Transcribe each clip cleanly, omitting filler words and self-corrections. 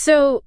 So,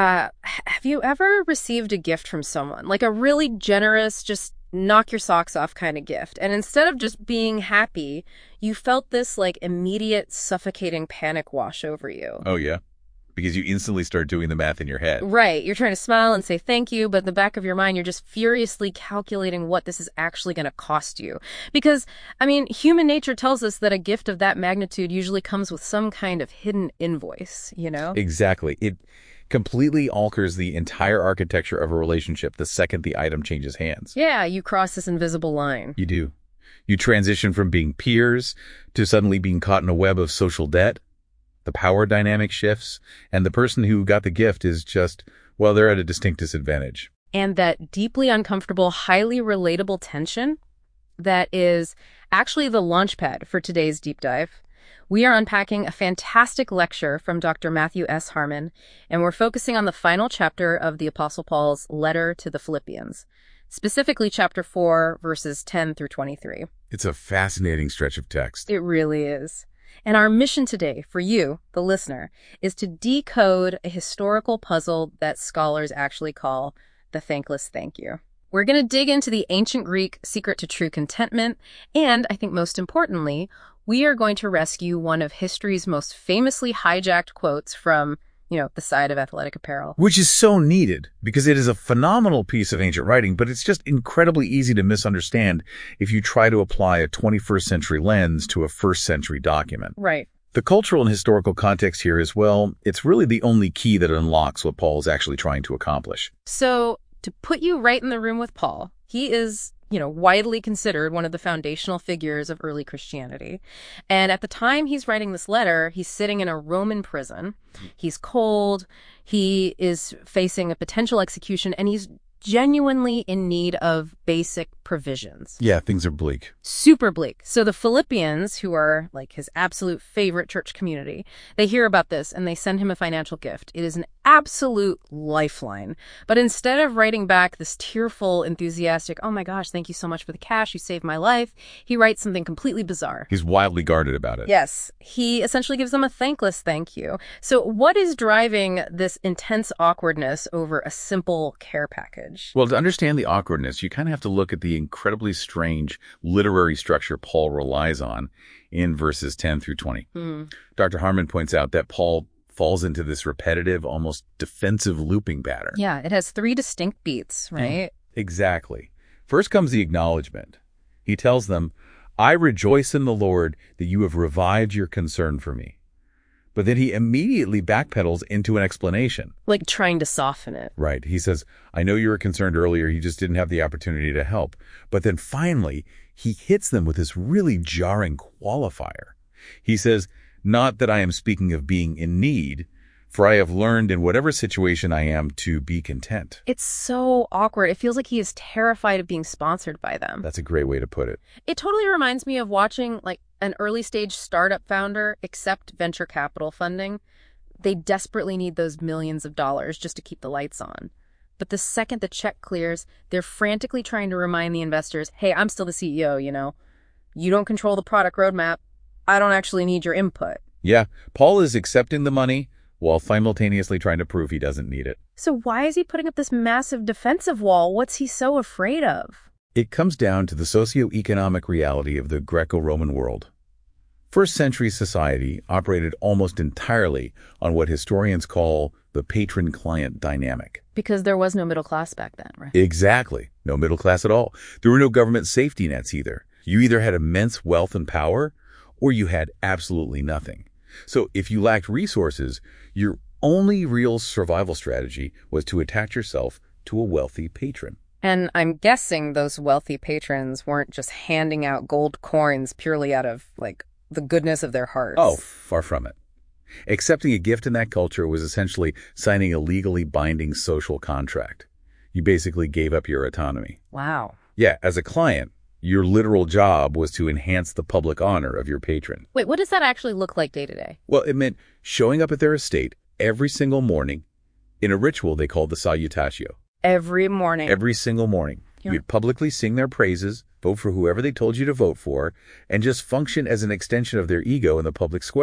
have you ever received a gift from someone, like a really generous, just knock your socks off kind of gift? And instead of just being happy, you felt this like immediate suffocating panic wash over you. Oh, yeah? Because you instantly start doing the math in your head. Right. You're trying to smile and say thank you, but in the back of your mind, you're just furiously calculating what this is actually going to cost you. Because, I mean, human nature tells us that a gift of that magnitude usually comes with some kind of hidden invoice, you know? Exactly. It completely alters the entire architecture of a relationship the second the item changes hands. Yeah, you cross this invisible line. You do. You transition from being peers to suddenly being caught in a web of social debt. The power dynamic shifts, and the person who got the gift is just, well, they're at a distinct disadvantage. And that deeply uncomfortable, highly relatable tension that is actually the launchpad for today's deep dive. We are unpacking a fantastic lecture from Dr. Matthew S. Harmon, and we're focusing on the final chapter of the Apostle Paul's letter to the Philippians, specifically chapter 4, verses 10 through 23. It's a fascinating stretch of text. It really is. And our mission today for you, the listener, is to decode a historical puzzle that scholars actually call the thankless thank you. We're going to dig into the ancient Greek secret to true contentment, and I think most importantly, we are going to rescue one of history's most famously hijacked quotes from, the side of athletic apparel. Which is so needed, because it is a phenomenal piece of ancient writing, but it's just incredibly easy to misunderstand if you try to apply a 21st century lens to a first century document. Right. The cultural and historical context here is, well, it's really the only key that unlocks what Paul is actually trying to accomplish. So, to put you right in the room with Paul, he is widely considered one of the foundational figures of early Christianity. And at the time he's writing this letter, he's sitting in a Roman prison. He's cold. He is facing a potential execution, and he's genuinely in need of basic provisions. Yeah, things are bleak. Super bleak. So the Philippians, who are like his absolute favorite church community, they hear about this and they send him a financial gift. It is an absolute lifeline. But instead of writing back this tearful, enthusiastic, oh my gosh, thank you so much for the cash, you saved my life, he writes something completely bizarre. He's wildly guarded about it. Yes. He essentially gives them a thankless thank you. So what is driving this intense awkwardness over a simple care package? Well, to understand the awkwardness, you kind of have to look at the incredibly strange literary structure Paul relies on in verses 10 through 20. Dr. Harmon points out that Paul falls into this repetitive, almost defensive looping pattern. Yeah, it has 3 distinct beats, right? Exactly. First comes the acknowledgement. He tells them, I rejoice in the Lord that you have revived your concern for me. But then he immediately backpedals into an explanation. Like trying to soften it. Right. He says, I know you were concerned earlier. You just didn't have the opportunity to help. But then finally, he hits them with this really jarring qualifier. He says, not that I am speaking of being in need, for I have learned in whatever situation I am to be content. It's so awkward. It feels like he is terrified of being sponsored by them. That's a great way to put it. It totally reminds me of watching like an early stage startup founder accept venture capital funding. They desperately need those millions of dollars just to keep the lights on. But the second the check clears, they're frantically trying to remind the investors, hey, I'm still the CEO, You don't control the product roadmap. I don't actually need your input. Yeah, Paul is accepting the money while simultaneously trying to prove he doesn't need it. So why is he putting up this massive defensive wall? What's he so afraid of? It comes down to the socioeconomic reality of the Greco-Roman world. First century society operated almost entirely on what historians call the patron-client dynamic. Because there was no middle class back then, right? Exactly. No middle class at all. There were no government safety nets either. You either had immense wealth and power, or you had absolutely nothing. So if you lacked resources, your only real survival strategy was to attach yourself to a wealthy patron. And I'm guessing those wealthy patrons weren't just handing out gold coins purely out of, the goodness of their hearts. Oh, far from it. Accepting a gift in that culture was essentially signing a legally binding social contract. You basically gave up your autonomy. Wow. Yeah, as a client, your literal job was to enhance the public honor of your patron. Wait, what does that actually look like day to day? Well, it meant showing up at their estate every single morning in a ritual they called the salutatio. Every morning? Every single morning. Yeah. You'd publicly sing their praises, vote for whoever they told you to vote for, and just function as an extension of their ego in the public square.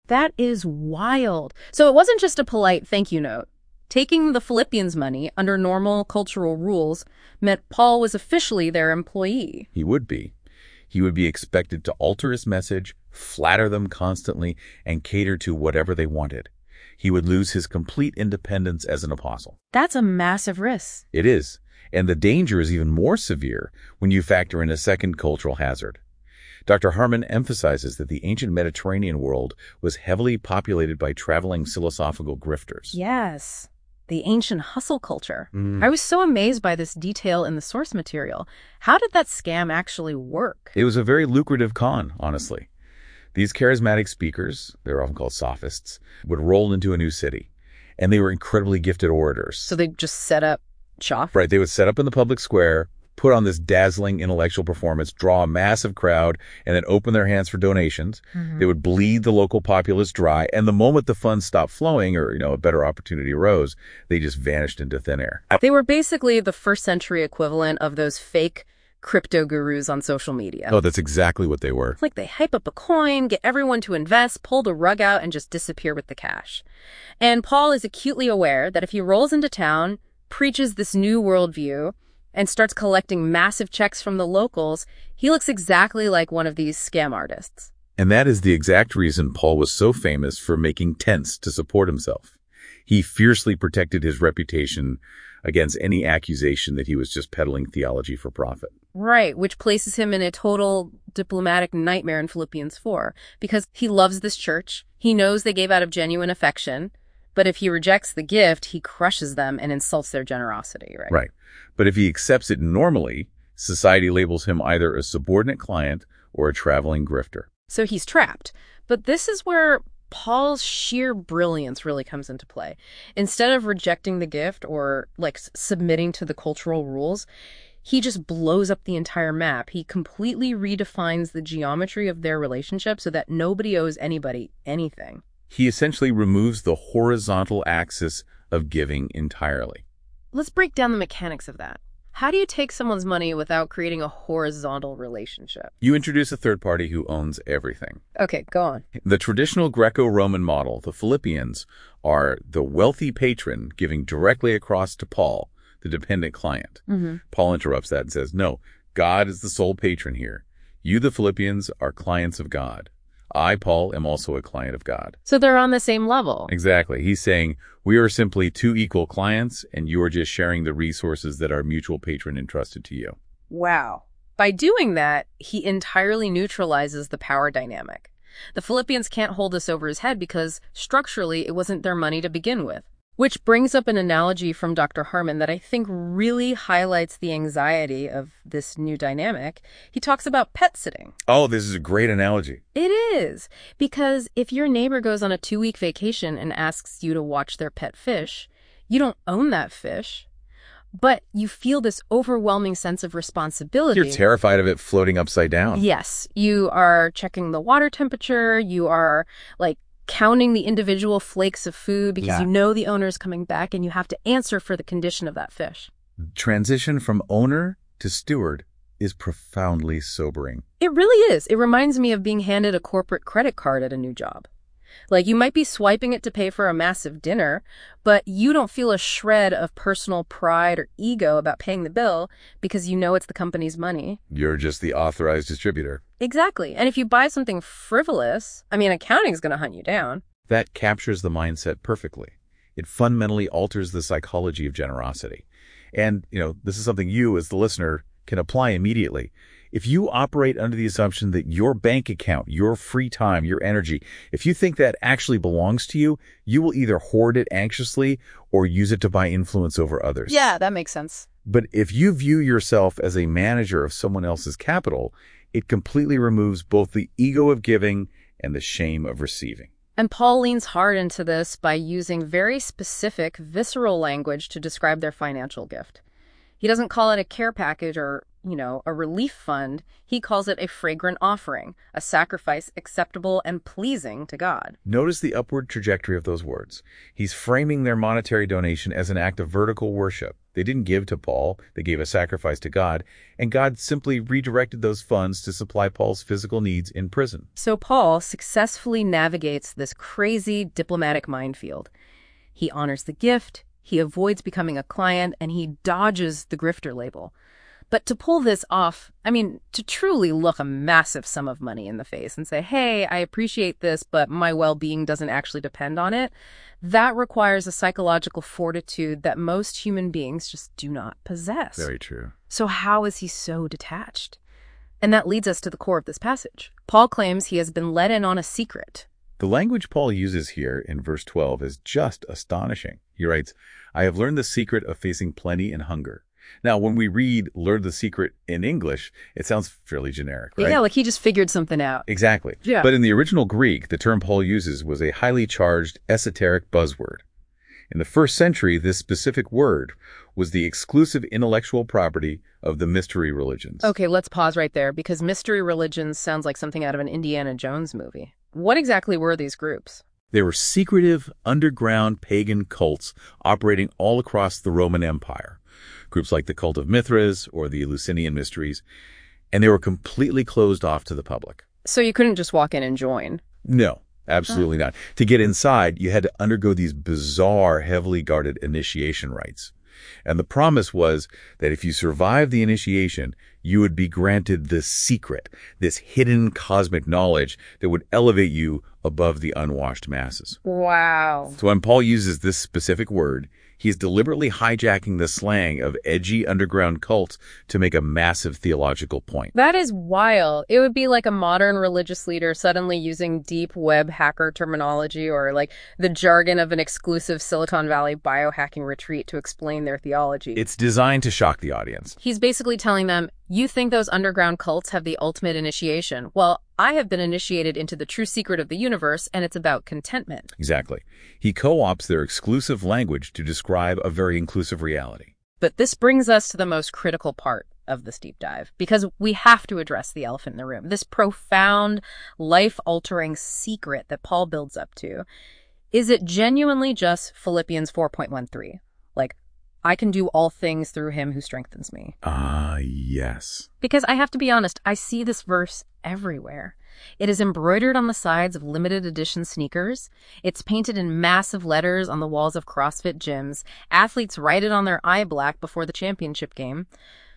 That is wild. So it wasn't just a polite thank you note. Taking the Philippians' money under normal cultural rules meant Paul was officially their employee. He would be. He would be expected to alter his message, flatter them constantly, and cater to whatever they wanted. He would lose his complete independence as an apostle. That's a massive risk. It is. And the danger is even more severe when you factor in a second cultural hazard. Dr. Harmon emphasizes that the ancient Mediterranean world was heavily populated by traveling philosophical grifters. Yes, the ancient hustle culture. I was so amazed by this detail in the source material. How did that scam actually work? It was a very lucrative con, honestly. These charismatic speakers, they're often called sophists, would roll into a new city, and they were incredibly gifted orators. So they just set up shop? Right, they would set up in the public square, put on this dazzling intellectual performance, draw a massive crowd, and then open their hands for donations. They would bleed the local populace dry, and the moment the funds stopped flowing or, a better opportunity arose, they just vanished into thin air. They were basically the first century equivalent of those fake crypto gurus on social media. Oh, that's exactly what they were. It's like they hype up a coin, get everyone to invest, pull the rug out, and just disappear with the cash. And Paul is acutely aware that if he rolls into town, preaches this new worldview, and starts collecting massive checks from the locals, he looks exactly like one of these scam artists. And that is the exact reason Paul was so famous for making tents to support himself. He fiercely protected his reputation against any accusation that he was just peddling theology for profit. Right, which places him in a total diplomatic nightmare in Philippians 4, because he loves this church, he knows they gave out of genuine affection, but if he rejects the gift, he crushes them and insults their generosity, right? Right. But if he accepts it normally, society labels him either a subordinate client or a traveling grifter. So he's trapped. But this is where Paul's sheer brilliance really comes into play. Instead of rejecting the gift or submitting to the cultural rules, he just blows up the entire map. He completely redefines the geometry of their relationship so that nobody owes anybody anything. He essentially removes the horizontal axis of giving entirely. Let's break down the mechanics of that. How do you take someone's money without creating a horizontal relationship? You introduce a third party who owns everything. Okay, go on. The traditional Greco-Roman model, the Philippians, are the wealthy patron giving directly across to Paul, the dependent client. Paul interrupts that and says, no, God is the sole patron here. You, the Philippians, are clients of God. I, Paul, am also a client of God. So they're on the same level. Exactly. He's saying we are simply two equal clients, and you are just sharing the resources that our mutual patron entrusted to you. Wow. By doing that, he entirely neutralizes the power dynamic. The Philippians can't hold this over his head because structurally it wasn't their money to begin with. Which brings up an analogy from Dr. Harmon that I think really highlights the anxiety of this new dynamic. He talks about pet sitting. Oh, this is a great analogy. It is, because if your neighbor goes on a 2-week vacation and asks you to watch their pet fish, you don't own that fish, but you feel this overwhelming sense of responsibility. You're terrified of it floating upside down. Yes, you are checking the water temperature, you are counting the individual flakes of food because you know the owner is coming back and you have to answer for the condition of that fish. Transition from owner to steward is profoundly sobering. It really is. It reminds me of being handed a corporate credit card at a new job. You might be swiping it to pay for a massive dinner, but you don't feel a shred of personal pride or ego about paying the bill because you know it's the company's money. You're just the authorized distributor. Exactly. And if you buy something frivolous, accounting's going to hunt you down. That captures the mindset perfectly. It fundamentally alters the psychology of generosity. And, this is something you, as the listener, can apply immediately. If you operate under the assumption that your bank account, your free time, your energy, if you think that actually belongs to you, you will either hoard it anxiously or use it to buy influence over others. Yeah, that makes sense. But if you view yourself as a manager of someone else's capital, it completely removes both the ego of giving and the shame of receiving. And Paul leans hard into this by using very specific, visceral language to describe their financial gift. He doesn't call it a care package or, a relief fund. He calls it a fragrant offering, a sacrifice acceptable and pleasing to God. Notice the upward trajectory of those words. He's framing their monetary donation as an act of vertical worship. They didn't give to Paul. They gave a sacrifice to God, and God simply redirected those funds to supply Paul's physical needs in prison. So Paul successfully navigates this crazy diplomatic minefield. He honors the gift, he avoids becoming a client, and he dodges the grifter label. But to pull this off, to truly look a massive sum of money in the face and say, hey, I appreciate this, but my well-being doesn't actually depend on it, that requires a psychological fortitude that most human beings just do not possess. Very true. So how is he so detached? And that leads us to the core of this passage. Paul claims he has been let in on a secret. The language Paul uses here in verse 12 is just astonishing. He writes, I have learned the secret of facing plenty and hunger. Now, when we read learn the secret in English, it sounds fairly generic, right? Yeah, like he just figured something out. Exactly. Yeah. But in the original Greek, the term Paul uses was a highly charged, esoteric buzzword. In the first century, this specific word was the exclusive intellectual property of the mystery religions. Okay, let's pause right there, because mystery religions sounds like something out of an Indiana Jones movie. What exactly were these groups? They were secretive, underground pagan cults operating all across the Roman Empire. Groups like the Cult of Mithras or the Eleusinian Mysteries, and they were completely closed off to the public. So you couldn't just walk in and join? No, absolutely not. To get inside, you had to undergo these bizarre, heavily guarded initiation rites. And the promise was that if you survived the initiation, you would be granted the secret, this hidden cosmic knowledge that would elevate you above the unwashed masses. Wow. So when Paul uses this specific word, he's deliberately hijacking the slang of edgy underground cults to make a massive theological point. That is wild. It would be like a modern religious leader suddenly using deep web hacker terminology or like the jargon of an exclusive Silicon Valley biohacking retreat to explain their theology. It's designed to shock the audience. He's basically telling them, you think those underground cults have the ultimate initiation. Well, I have been initiated into the true secret of the universe, and it's about contentment. Exactly. He co-opts their exclusive language to describe a very inclusive reality. But this brings us to the most critical part of this deep dive, because we have to address the elephant in the room, this profound, life-altering secret that Paul builds up to. Is it genuinely just Philippians 4.13? Like, I can do all things through him who strengthens me. Yes. Because I have to be honest, I see this verse everywhere. It is embroidered on the sides of limited edition sneakers. It's painted in massive letters on the walls of CrossFit gyms. Athletes write it on their eye black before the championship game.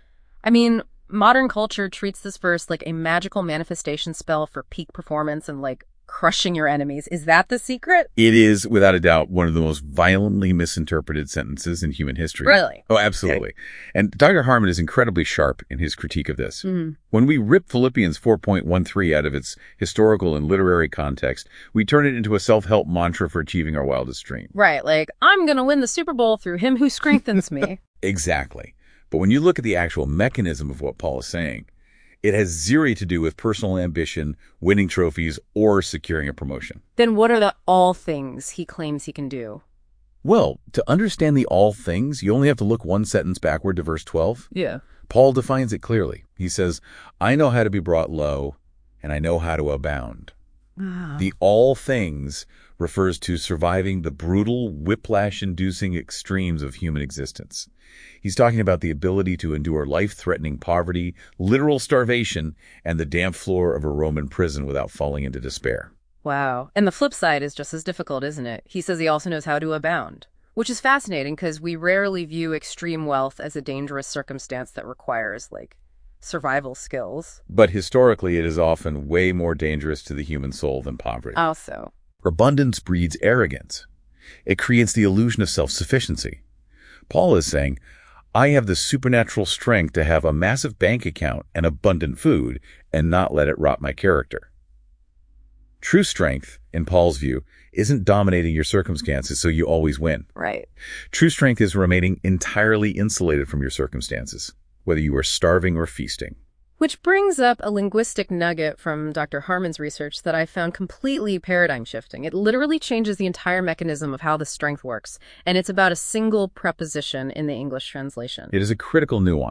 Modern culture treats this verse like a magical manifestation spell for peak performance and like crushing your enemies. Is that the secret? It is, without a doubt, one of the most violently misinterpreted sentences in human history. Really? Oh, absolutely. And Dr. Harmon is incredibly sharp in his critique of this. Mm-hmm. When we rip Philippians 4.13 out of its historical and literary context, we turn it into a self-help mantra for achieving our wildest dream. Right, like, I'm going to win the Super Bowl through him who strengthens me. Exactly. But when you look at the actual mechanism of what Paul is saying, it has zero to do with personal ambition, winning trophies, or securing a promotion. Then what are the all things he claims he can do? Well, to understand the all things, you only have to look one sentence backward to verse 12. Yeah. Paul defines it clearly. He says, I know how to be brought low, and I know how to abound. The all things refers to surviving the brutal, whiplash-inducing extremes of human existence. He's talking about the ability to endure life-threatening poverty, literal starvation, and the damp floor of a Roman prison without falling into despair. Wow. And the flip side is just as difficult, isn't it? He says he also knows how to abound, which is fascinating because we rarely view extreme wealth as a dangerous circumstance that requires, survival skills. But historically, it is often way more dangerous to the human soul than poverty. Also, abundance breeds arrogance. It creates the illusion of self-sufficiency. Paul is saying, I have the supernatural strength to have a massive bank account and abundant food and not let it rot my character. True strength, in Paul's view, isn't dominating your circumstances so you always win. right. True strength is remaining entirely insulated from your circumstances, whether you are starving or feasting. Which brings up a linguistic nugget from Dr. Harmon's research that I found completely paradigm shifting. It literally changes the entire mechanism of how the strength works, and it's about a single preposition in the English translation. It is a critical nuance.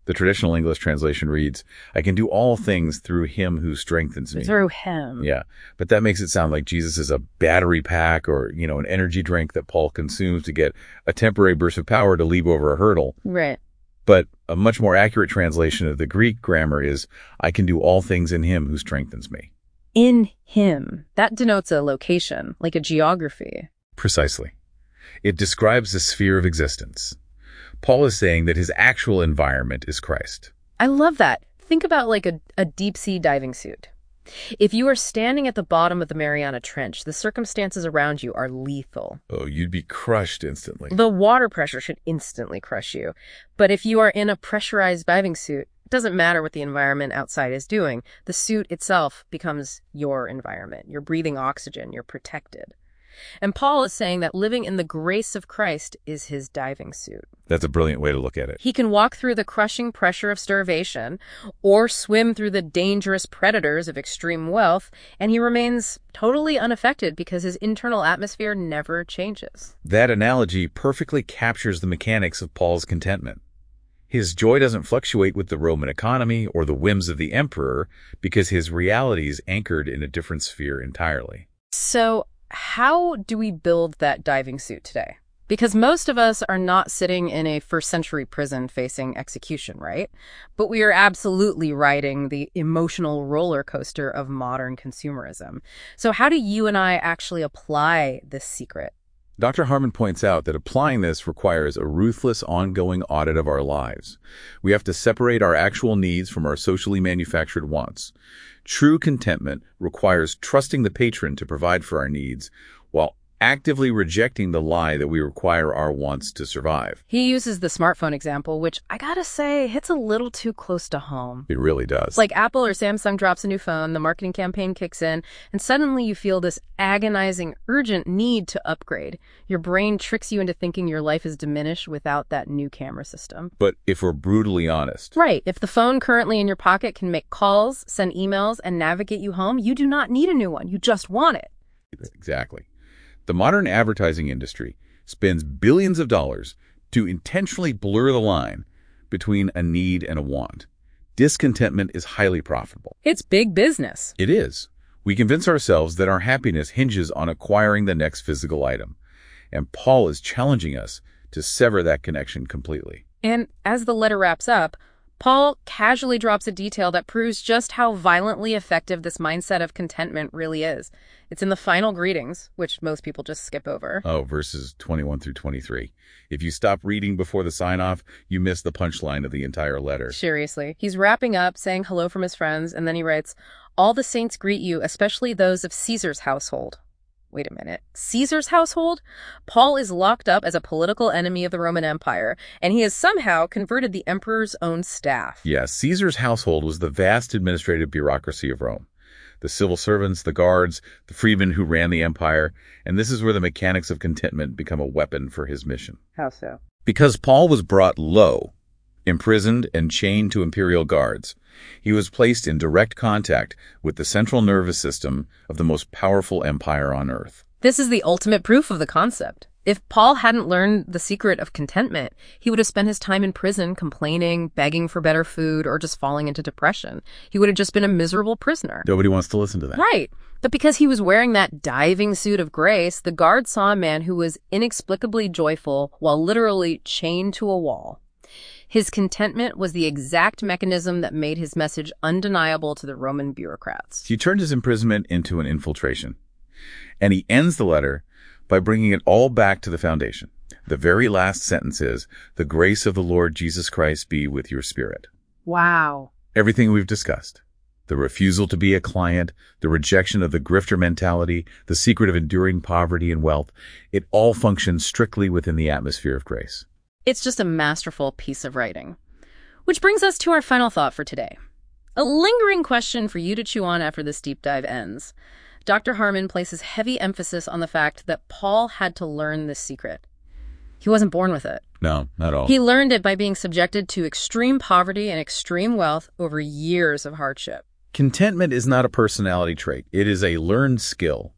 The traditional English translation reads, I can do all things through him who strengthens me. Through him. Yeah, but that makes it sound like Jesus is a battery pack or, an energy drink that Paul consumes to get a temporary burst of power to leap over a hurdle. Right. But a much more accurate translation of the Greek grammar is, I can do all things in him who strengthens me. In him. That denotes a location, like a geography. Precisely. It describes the sphere of existence. Paul is saying that his actual environment is Christ. I love that. Think about like a deep-sea diving suit. If you are standing at the bottom of the Mariana Trench, the circumstances around you are lethal. Oh, you'd be crushed instantly. The water pressure should instantly crush you. But if you are in a pressurized diving suit, it doesn't matter what the environment outside is doing. The suit itself becomes your environment. You're breathing oxygen. You're protected. And Paul is saying that living in the grace of Christ is his diving suit. That's a brilliant way to look at it. He can walk through the crushing pressure of starvation or swim through the dangerous predators of extreme wealth, and he remains totally unaffected because his internal atmosphere never changes. That analogy perfectly captures the mechanics of Paul's contentment. His joy doesn't fluctuate with the Roman economy or the whims of the emperor because his reality is anchored in a different sphere entirely. So, how do we build that diving suit today? Because most of us are not sitting in a first-century prison facing execution, right? But we are absolutely riding the emotional roller coaster of modern consumerism. So how do you and I actually apply this secret? Dr. Harmon points out that applying this requires a ruthless, ongoing audit of our lives. We have to separate our actual needs from our socially manufactured wants. True contentment requires trusting the patron to provide for our needs while actively rejecting the lie that we require our wants to survive. He uses the smartphone example, which I gotta say hits a little too close to home. It really does. It's like Apple or Samsung drops a new phone, the marketing campaign kicks in, and suddenly you feel this agonizing, urgent need to upgrade. Your brain tricks you into thinking your life is diminished without that new camera system. But if we're brutally honest. Right. If the phone currently in your pocket can make calls, send emails, and navigate you home, you do not need a new one. You just want it. Exactly. The modern advertising industry spends billions of dollars to intentionally blur the line between a need and a want. Discontentment is highly profitable. It's big business. It is. We convince ourselves that our happiness hinges on acquiring the next physical item. And Paul is challenging us to sever that connection completely. And as the letter wraps up, Paul casually drops a detail that proves just how violently effective this mindset of contentment really is. It's in the final greetings, which most people just skip over. Oh, verses 21 through 23. If you stop reading before the sign-off, you miss the punchline of the entire letter. Seriously. He's wrapping up, saying hello from his friends, and then he writes, "All the saints greet you, especially those of Caesar's household." Wait a minute. Caesar's household? Paul is locked up as a political enemy of the Roman Empire, and he has somehow converted the emperor's own staff. Yes, Caesar's household was the vast administrative bureaucracy of Rome. The civil servants, the guards, the freedmen who ran the empire, and this is where the mechanics of contentment become a weapon for his mission. How so? Because Paul was brought low, imprisoned and chained to imperial guards, he was placed in direct contact with the central nervous system of the most powerful empire on earth. This is the ultimate proof of the concept. If Paul hadn't learned the secret of contentment, he would have spent his time in prison complaining, begging for better food, or just falling into depression. He would have just been a miserable prisoner. Nobody wants to listen to that. Right. But because he was wearing that diving suit of grace, the guards saw a man who was inexplicably joyful while literally chained to a wall. His contentment was the exact mechanism that made his message undeniable to the Roman bureaucrats. He turned his imprisonment into an infiltration. And he ends the letter by bringing it all back to the foundation. The very last sentence is, "The grace of the Lord Jesus Christ be with your spirit." Wow. Everything we've discussed. The refusal to be a client, the rejection of the grifter mentality, the secret of enduring poverty and wealth, it all functions strictly within the atmosphere of grace. It's just a masterful piece of writing. Which brings us to our final thought for today. A lingering question for you to chew on after this deep dive ends. Dr. Harmon places heavy emphasis on the fact that Paul had to learn this secret. He wasn't born with it. No, not at all. He learned it by being subjected to extreme poverty and extreme wealth over years of hardship. Contentment is not a personality trait. It is a learned skill.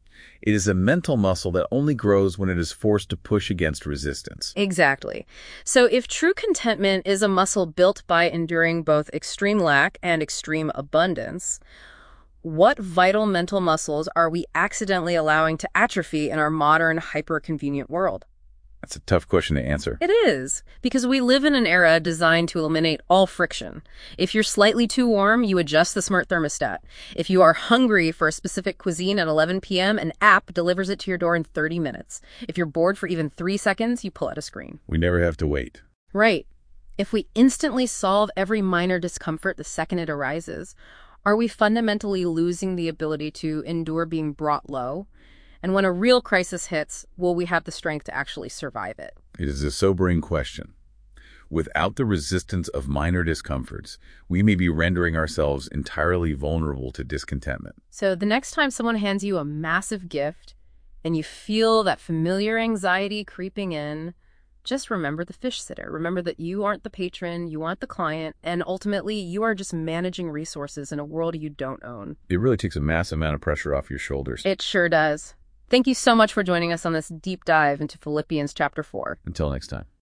It is a mental muscle that only grows when it is forced to push against resistance. Exactly. So if true contentment is a muscle built by enduring both extreme lack and extreme abundance, what vital mental muscles are we accidentally allowing to atrophy in our modern, hyper-convenient world? That's a tough question to answer. It is, because we live in an era designed to eliminate all friction. If you're slightly too warm, you adjust the smart thermostat. If you are hungry for a specific cuisine at 11 p.m., an app delivers it to your door in 30 minutes. If you're bored for even 3 seconds, you pull out a screen. We never have to wait. Right. If we instantly solve every minor discomfort the second it arises, are we fundamentally losing the ability to endure being brought low? And when a real crisis hits, will we have the strength to actually survive it? It is a sobering question. Without the resistance of minor discomforts, we may be rendering ourselves entirely vulnerable to discontentment. So the next time someone hands you a massive gift and you feel that familiar anxiety creeping in, just remember the fish sitter. Remember that you aren't the patron, you aren't the client, and ultimately you are just managing resources in a world you don't own. It really takes a massive amount of pressure off your shoulders. It sure does. Thank you so much for joining us on this deep dive into Philippians chapter 4. Until next time.